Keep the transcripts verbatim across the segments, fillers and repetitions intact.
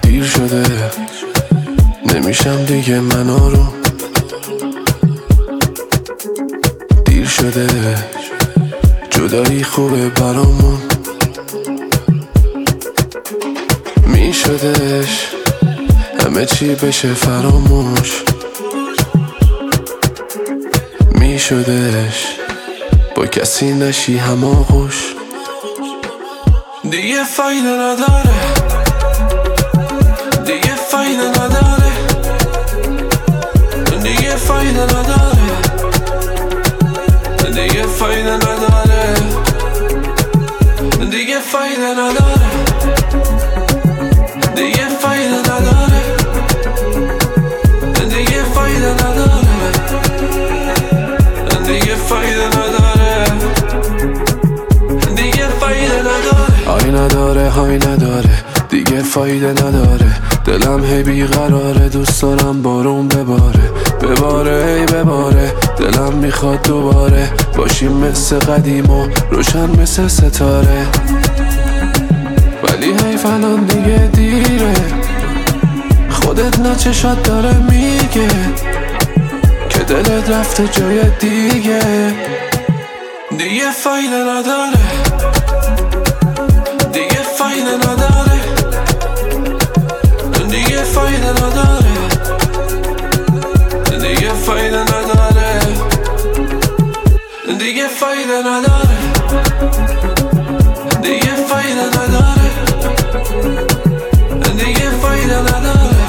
دیر شده نمیشم دیگه من آروم، دیر شده جدایی خوبه برامون، میشدش همه چی بشه فراموش، میشدش با کسی نشی هماغوش. دیگه فایده نداره، دیگه فایده نداره، دیگه فایده نداره، دیگه فایده نداره، دیگه فایده نداره، دیگه فایده نداره، دیگه فایده نداره، دیگه فایده نداره، دیگه فایده نداره. آی نداره های نداره، دیگه فایده نداره، دلم هی بیقراره، دوست دارم بارون بباره بباره ای بباره، دلم میخواد دوباره باشیم مثل قدیم و روشن مثل ستاره، ولی هی فلان دیگه دیره، خودت نه چشات داره میگه که دلت رفته جای دیگه. دیگه فایده نداره، دیگه فایده نداره، دیگه فایده نداره، دیگه فایده نداره، دیگه فایده نداره، دیگه فایده نداره، دیگه فایده نداره،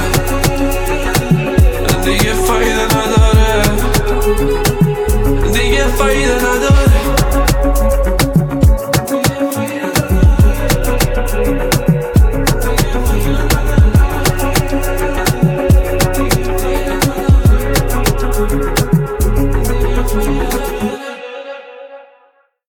دیگه فایده نداره، دیگه فایده نداره.